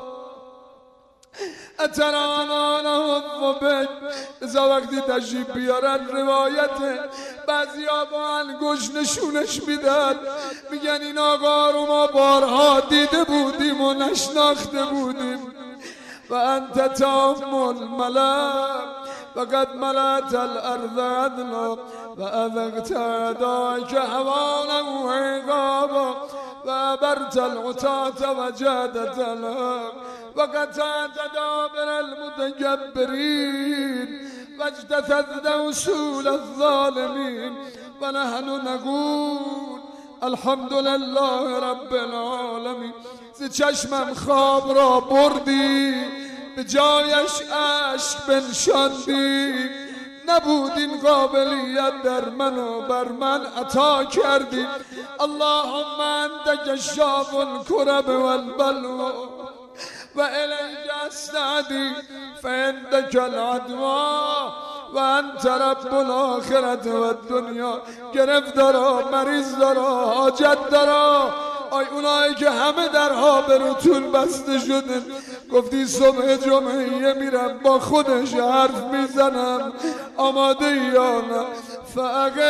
اترانا نهض بک. بذار وقتی تشریف بیارن روایت بعضی ها با انگشت نشونش میدن میگن این آقا رو ما بارها دیده بودیم و نشناخته بودیم و انت تام الملک فقد ملأت الارض عدلا و اذقت اعدائک هوانا و عقابا و ابرت العتاة و جادت الحق و قطعت دابر المتکبرین و اجتثثت اصول الظالمین و نحن نقول الحمد لله رب العالمین. ز چشمم خواب را بردی به جایش اشک بنشاندی، نبود این قابلیت در من و بر من عطا کردی. اللهم انت کشاف الکرب والبلوا و الیک استعدی فعندک العدوا و انت رب الاخرة و الدنیا. گرفتارا، مریض دارا، حاجت دارا، آی اونایی که همه درها به روتون بسته شده، گفتی صبح جمعه میرم با خودش حرف میزنم، آماده یا نه؟ فقط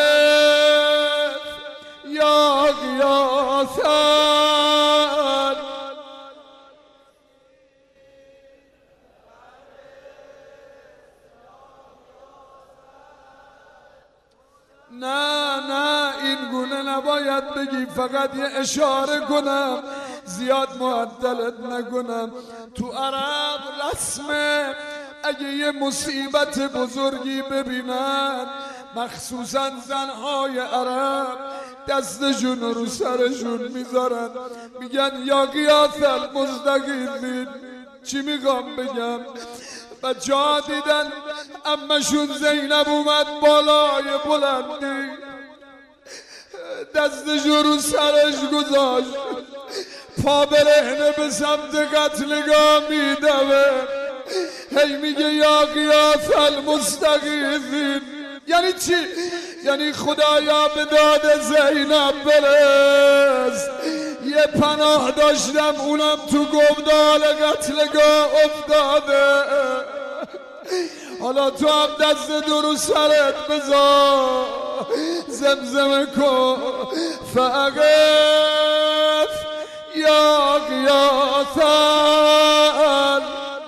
یا غیاثن نه این گونه نباید بگی، فقط یه اشاره کنم زیاد معطلت نکنم. تو عرب رسمه اگه یه مصیبت بزرگی ببینن مخصوصا زنهای عرب دستشون رو سرشون میذارن، میگن یا غیاث المستغیثین. چی میخوام بگم؟ بچه ها دیدن امشون زینب اومد بالای بلندی، دستش رو سرش گذاشت، پا برهنه به سمت قتلگاه میدوه، هی میگه یا غیاث المستغیثین. یعنی چی؟ یعنی خدایا به داد زینب برس، یه پناه داشتم اونم تو گودال قتلگاه افتاده، حالا تو هم دست درو سرت بذار، زمزمه کن فقط یا غیاث.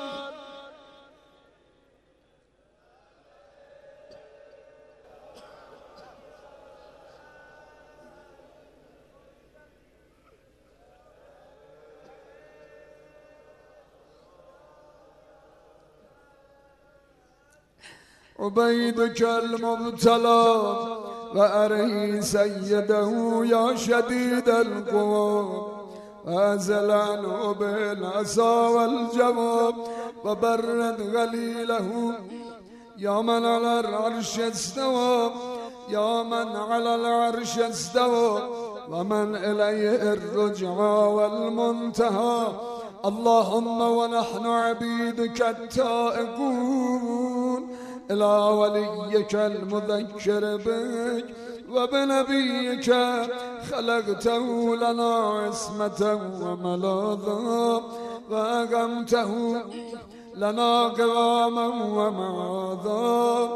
عبيدك المبتلى وأري سيده يا شديد القوى، وأزل عنه بالعصا والجواب وبرد غليله. يا من على العرش استوى، يا من على العرش استوى، ومن إليه الرجعى والمنتهى. اللهم ونحن عبيدك التائبون إلى وليك المذكر بك وبنبيك، خلقته لنا عصمة وملاذا، وأقمته لنا قواما ومعاذا،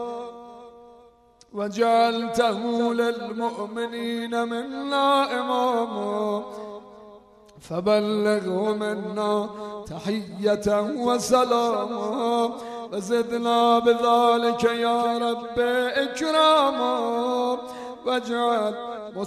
وجعلته للمؤمنين منا إماما، فبلغه منا تحية وسلاما، وزدنا بذلك يا رب إكراما، واجعل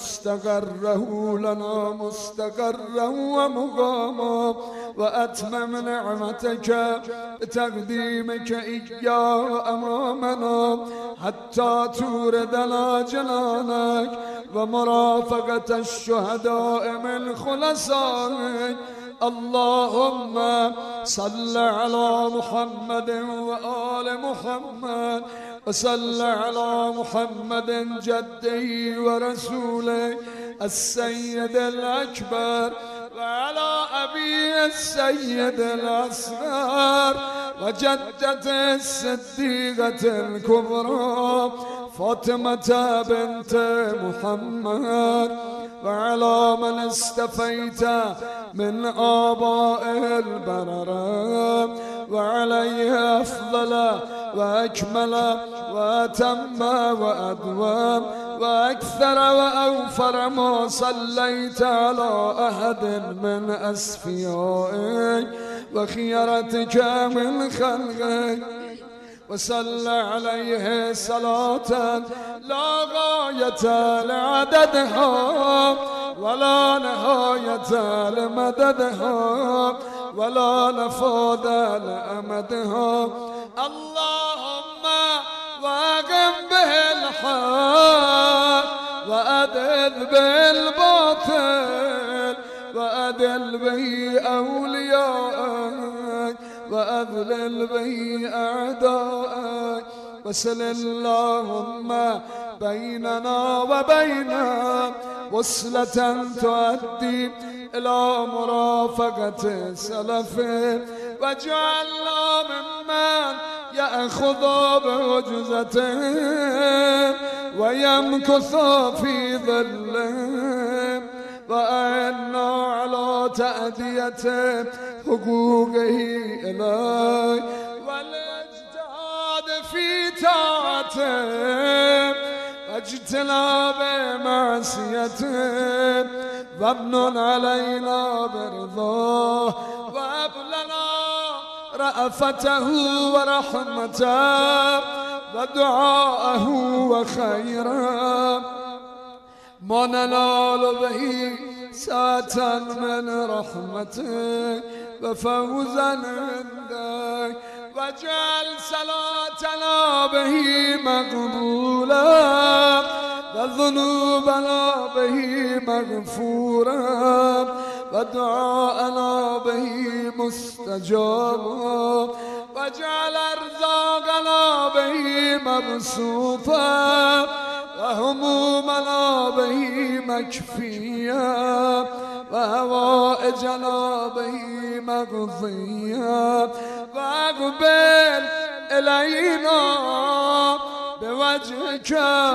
مستقره لنا مستقرا ومقاما، وأتمم نعمتك بتقديمك إياه أمامنا حتى توردنا جنانك ومرافقة الشهداء من خلصائك. اللهم صل على محمد وآل محمد، وصل على محمد جده ورسوله السيد الأكبر، وعلى أبي السيد الأصغر، وجدته الصديقة الكبرى فاطمة بنت محمد، وعلى من استفيت من آبائه البررة، وعليه أفضل وأكمل وأتم وأدوم وأكثر وأوفر ما صليت على أحد من أصفيائك وخيرتك من خلقك، وصل عليه صلاة لا غاية لعددها ولا نهاية لمددها ولا نفاد لأمدها. اللهم واقم به الحق وأدل به الباطل، وأدل به أولياءك وأذلل به أعداءك، وصل اللهم بيننا وبينهم وصلة تؤدي إلى مرافقة سلفه، واجعلنا ممن يأخذ بعجزته ويمكث في ظله، وأعنا على تأدية حقوقه إليك والاجتهاد في طاعته واجتناب معصيته، وابن علينا برضاه وهب لنا رأفته ورحمته ودعاءه وخيره، ما ننال به ساعة من رحمتك وفوزا عندك، واجعل صلاتنا به مقبولا وذنوبنا به مغفورا ودعاءنا به مستجابا، واجعل أرزاقنا به مبسوطا همومنا به مکفیه و هوائجنا به مقضیه و اقبل الینا بوجهك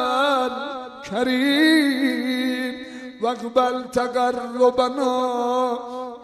الكریم و اقبل تقربنا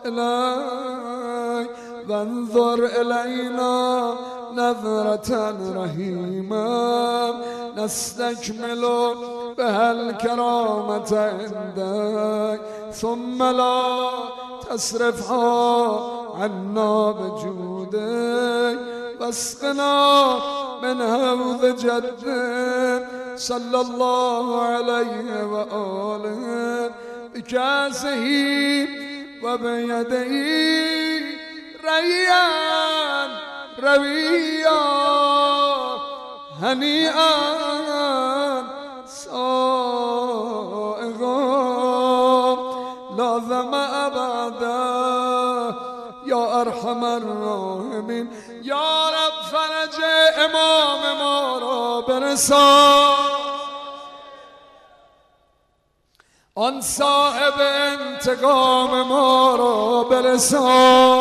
الی وانظر الینا نظرة رحیما نستكمل بها الكرامة عندك ثم لا تصرفها عنا بجودك واسقنا من حوض جدك صلى الله عليه وآله بكاسه وبيده ريان رويا هنيئا سائغا لا ظمأ بعده یا ارحم الراحمین. یا رب فرج امام ما را برسان، آن صاحب انتقام ما را برسان،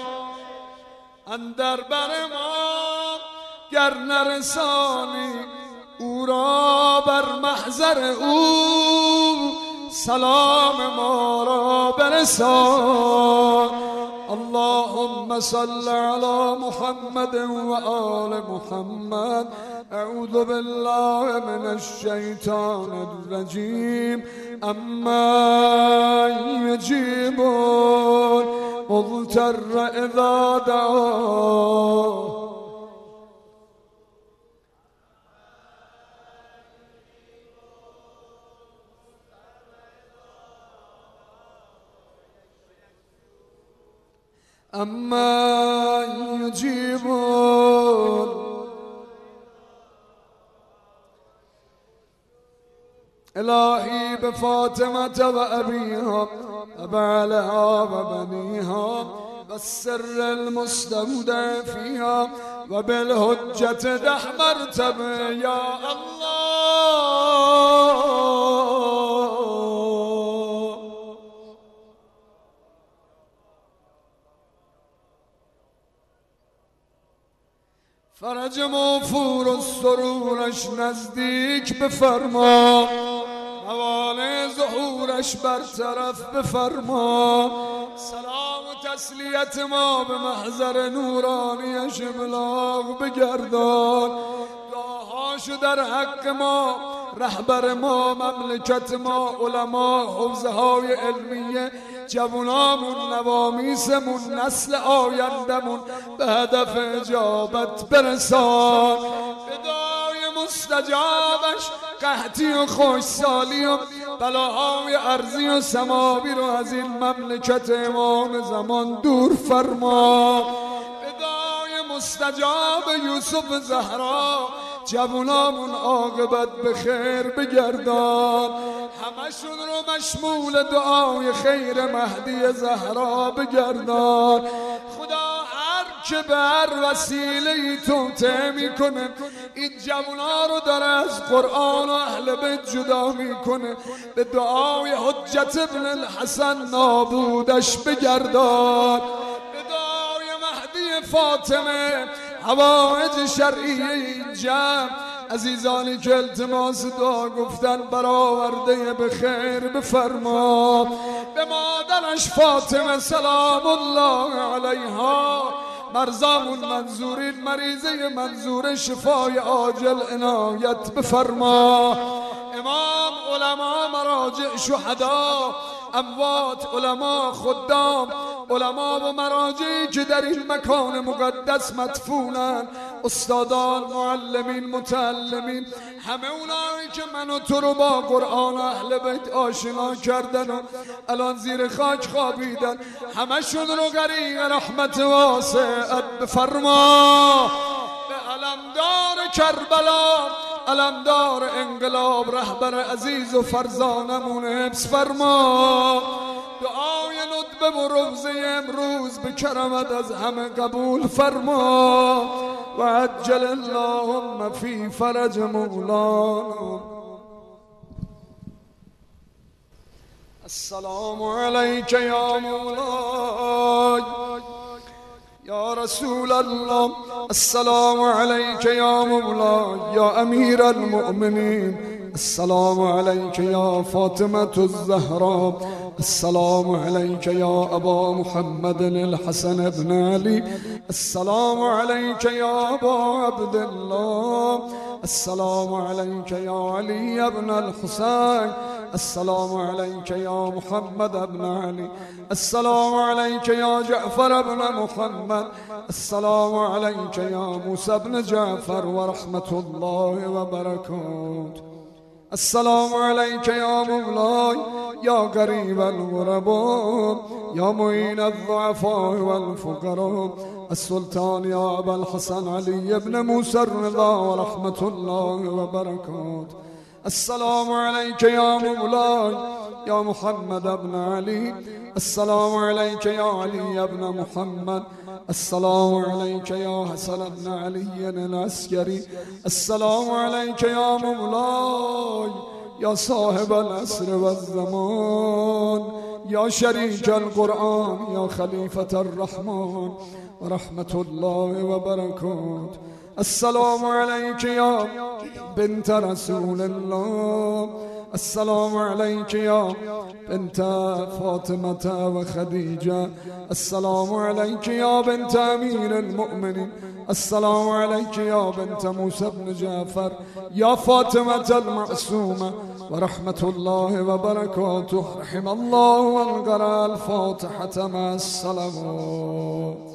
اندر بر ما گر نرسانی او را بر محضر او سلام ما را برسان. اللهم صل على محمد وآل محمد. اعوذ بالله من الشیطان الرجیم. اما یجیب مضطر اذا دعاه اما یجیبون. الهی بفاطمة و ابیها و بعلها و بنیها و السر المستودع فیها و بالحجت 10 مرتبه یا الله. فرج موفور و سرورش نزدیک بفرما، موانع ظهورش برطرف بفرما. سلام و تسلیت ما به محضر نورانیش ابلاغ بگردان. دعاهاشو در حق ما، رهبر ما، مملکت ما، علما، حوزه های علمیه، جوانامون، نوامیسمون، نسل آیندمون به هدف اجابت برسان. بدای مستجابش قحطی و خوشسالی و بلاهای ارضی و سماوی رو از این مملکت امام زمان دور فرما. بدای مستجاب یوسف زهرا جوانامون عاقبت به خیر بگردان. همشون رو مشمول دعای خیر مهدی زهرا بگردان. خدا هر که به هر وسیله توطئه میکنه این جوانا رو داره از قرآن و اهل بیت جدا میکنه، به دعای حجت ابن الحسن نابودش بگردان. به دعای مهدی فاطمه حوائج شرعی این جمع عزیزانی که التماس دعا گفتن برآورده به خیر بفرما. به مادرش فاطمه سلام الله علیها، مرزامون منظورین، مریضه منظور شفای عاجل عنایت بفرما. امام، علما، مراجع، شهدا، اموات، علما، خدام، علما و مراجعی که در این مکان مقدس مدفونن، استادان، معلمین، متعلمین، همه اونایی که من و تو رو با قرآن و اهل بیت آشنا کردن و الان زیر خاک خوابیدن، همشون رو غریق رحمت واسعت بفرما. به علمدار کربلا، علمدار انقلاب، رهبر عزیز و فرزانمون حفظ فرما. دعای ندبه و روزه امروز به کرمت از همه قبول فرما. و عجل اللهم فی فرج مولانا السلام عليك يا مولاي يا رسول الله، السلام عليك يا مولاي يا أمير المؤمنين، السلام عليك يا فاطمة الزهراء، السلام عليك يا أبا محمد الحسن بن علي، السلام عليك يا أبا عبد الله، السلام عليك يا علي بن الحسين، السلام عليك يا محمد بن علي، السلام عليك يا جعفر بن محمد، السلام عليك يا موسى بن جعفر ورحمة الله وبركاته. السلام عليك يا مولاي يا قريب الغرباء يا معين الضعفاء والفقراء، السلطان يا أبا الحسن علي بن موسى الرضا ورحمة الله وبركاته. السلام عليك يا مولاي يا محمد بن علي، السلام عليك يا علي بن محمد، السلام عليك يا حسن بن علي العسكري، السلام عليك يا مولاي يا صاحب العصر والزمان يا شريك القرآن يا خليفة الرحمن ورحمة الله وبركاته. السلام عليك يا بنت رسول الله، السلام عليك يا بنت فاطمة وخديجة، السلام عليك يا بنت أمير المؤمنين، السلام عليك يا بنت موسى بن جعفر يا فاطمة المعصومة ورحمة الله وبركاته. رحم الله من قرأ الفاتحة مع الصلوات.